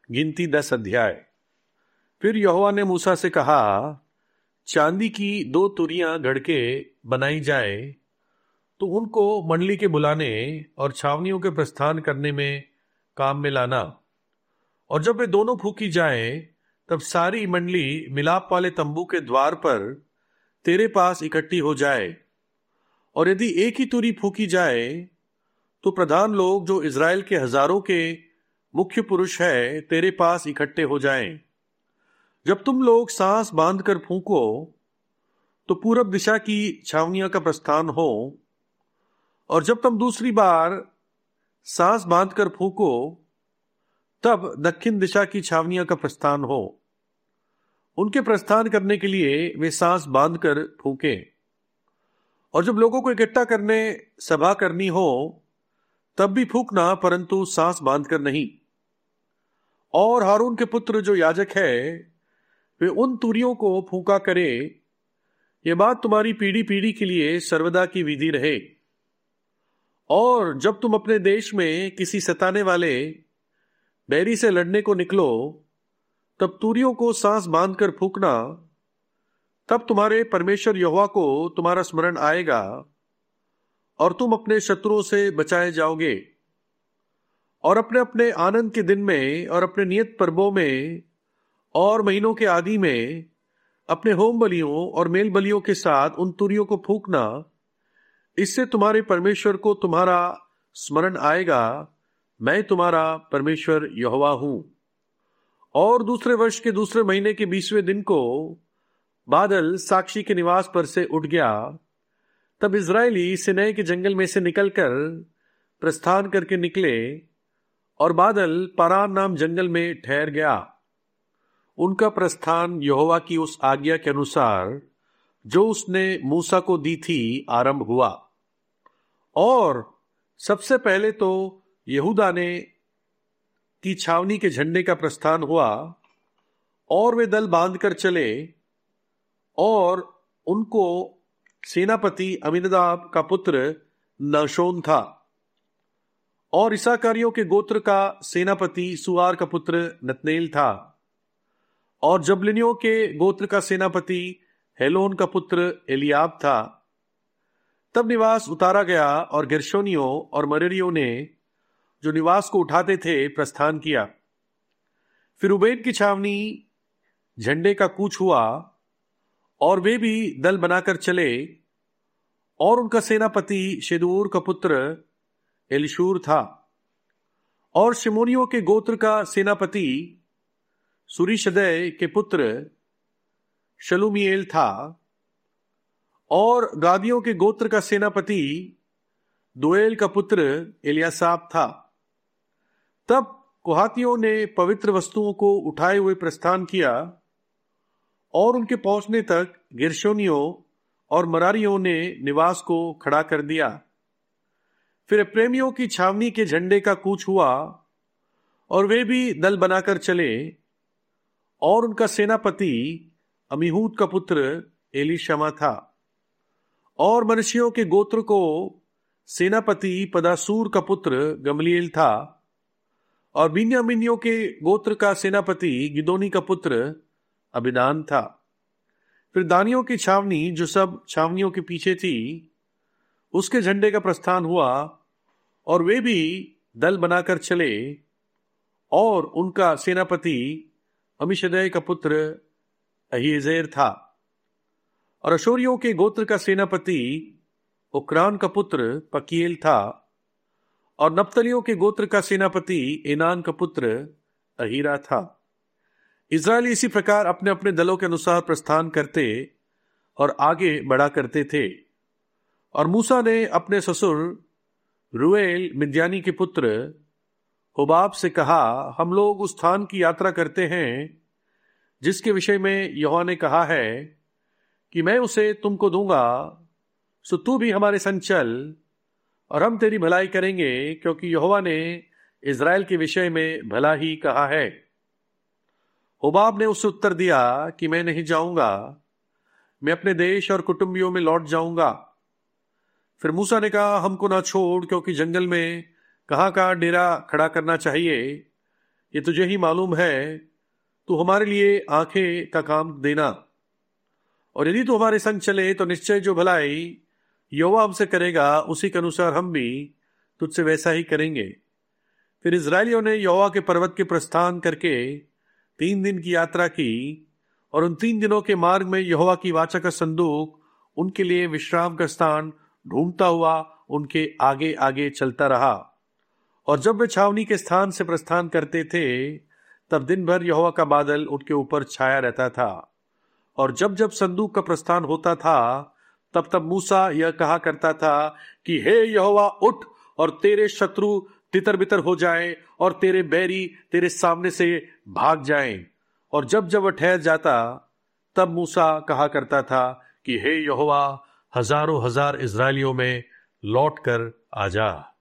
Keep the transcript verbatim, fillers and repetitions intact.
गिनती दस अध्याय। फिर यहोवा ने मूसा से कहा, चांदी की दो तुरियां गढ़ के बनाई जाए, तो उनको मंडली के बुलाने और छावनियों के प्रस्थान करने में काम में लाना। और जब वे दोनों फूकी जाएं, तब सारी मंडली मिलाप वाले तंबू के द्वार पर तेरे पास इकट्ठी हो जाए। और यदि एक ही तुरी फूकी जाए, तो प्रधान लोग जो इज़राइल के हजारों के मुख्य पुरुष है तेरे पास इकट्ठे हो जाएं। जब तुम लोग सांस बांधकर फूंको, तो पूरब दिशा की छावनियों का प्रस्थान हो, और जब तुम दूसरी बार सांस बांधकर फूंको, तब दक्षिण दिशा की छावनियों का प्रस्थान हो। उनके प्रस्थान करने के लिए वे सांस बांधकर फूंके। और जब लोगों को इकट्ठा करने सभा करनी हो, तब भी फूंकना, परंतु सांस बांधकर नहीं। और हारून के पुत्र जो याजक है, वे उन तुरियों को फूंका करे। यह बात तुम्हारी पीढ़ी पीढ़ी के लिए सर्वदा की विधि रहे। और जब तुम अपने देश में किसी सताने वाले बैरी से लड़ने को निकलो, तब तुरियों को सांस बांधकर फूंकना। तब तुम्हारे परमेश्वर यहोवा को तुम्हारा स्मरण आएगा, और तुम अपने शत्रुओं से बचाए जाओगे। और अपने अपने आनंद के दिन में और अपने नियत पर्वों में और महीनों के आदि में अपने होम बलियों और मेल बलियों के साथ उन तुरियों को फूंकना। इससे तुम्हारे परमेश्वर को तुम्हारा स्मरण आएगा। मैं तुम्हारा परमेश्वर यहोवा हूं। और दूसरे वर्ष के दूसरे महीने के बीसवें दिन को बादल साक्षी के निवास पर से उठ गया। तब इजरायली सिनै के जंगल में से निकलकर प्रस्थान करके निकले, और बादल पारान नाम जंगल में ठहर गया। उनका प्रस्थान यहोवा की उस आज्ञा के अनुसार जो उसने मूसा को दी थी आरंभ हुआ। और सबसे पहले तो यहूदा ने की छावनी के झंडे का प्रस्थान हुआ, और वे दल बांधकर चले। और उनको सेनापति अमीनादाब का पुत्र नहशोन था। और इसाकारियों के गोत्र का सेनापति सुआर का पुत्र नतनेल था। और जबलिनियों के गोत्र का सेनापति हेलोन का पुत्र एलियाब था। तब निवास उतारा गया, और गेर्शोनियों और मरेरियों ने जो निवास को उठाते थे प्रस्थान किया। फिर रूबेन की छावनी झंडे का कूच हुआ, और वे भी दल बनाकर चले। और उनका सेनापति शेदूर का पुत्र एलिशूर था। और शिमोनियों के गोत्र का सेनापति सूरीशदै के पुत्र शलूमीएल था। और गादियों के गोत्र का सेनापति दुएल का पुत्र एलियासाब था। तब कोहातियों ने पवित्र वस्तुओं को उठाए हुए प्रस्थान किया, और उनके पहुंचने तक गेर्शोनियों और मरारियों ने निवास को खड़ा कर दिया। फिर प्रेमियों की छावनी के झंडे का कूच हुआ, और वे भी दल बनाकर चले। और उनका सेनापति अमीहूद का पुत्र एलीशमा था। और मनश्शियों के गोत्र को सेनापति पदासूर का पुत्र गमलीएल था। और बिन्यामीनियों के गोत्र का सेनापति गिदोनी का पुत्र अबिदान था। फिर दानियों की छावनी जो सब छावनियों के पीछे थी, उसके झंडे का प्रस्थान हुआ, और वे भी दल बनाकर चले। और उनका सेनापति अमीशदै का पुत्र अहीजेर था। और अशोरियों के गोत्र का सेनापति उक्रान का पुत्र पकीएल था। और नप्तलियों के गोत्र का सेनापति एनान का पुत्र अहीरा था। इजरायली इसी प्रकार अपने अपने दलों के अनुसार प्रस्थान करते और आगे बढ़ा करते थे। और मूसा ने अपने ससुर रूएल मिद्यानी के पुत्र होबाब से कहा, हम लोग उस स्थान की यात्रा करते हैं जिसके विषय में यहोवा ने कहा है कि मैं उसे तुमको दूंगा। सो तू भी हमारे संग चल, और हम तेरी भलाई करेंगे, क्योंकि यहोवा ने इजराइल के विषय में भला ही कहा है। होबाब ने उससे उत्तर दिया कि मैं नहीं जाऊंगा, मैं अपने देश और कुटुंबियों में लौट जाऊंगा। फिर मूसा ने कहा, हमको ना छोड़, क्योंकि जंगल में कहाँ कहाँ डेरा खड़ा करना चाहिए ये तुझे ही मालूम है, तू हमारे लिए आंखें का काम देना, और यदि तू हमारे संग चले तो निश्चय जो भलाई यहोवा हमसे करेगा उसी के अनुसार हम भी तुझसे वैसा ही करेंगे। फिर इजरायलियों ने यहोवा के पर्वत के प्रस्थान करके तीन दिन की यात्रा की, और उन तीन दिनों के मार्ग में यहोवा की वाचा का संदूक उनके लिए विश्राम का स्थान ढूंढता हुआ उनके आगे आगे चलता रहा। और जब वे छावनी के स्थान से प्रस्थान करते थे, तब दिन भर यहोवा का बादल उनके ऊपर छाया रहता था। और जब जब संदूक का प्रस्थान होता था, तब तब मूसा यह कहा करता था कि हे यहोवा, उठ और तेरे शत्रु तितर बितर हो जाएं और तेरे बैरी तेरे सामने से भाग जाएं। और जब जब वह ठहर जाता, तब मूसा कहा करता था कि हे यहोवा, हजारों हजार इजरायलियों में लौट कर आ जा।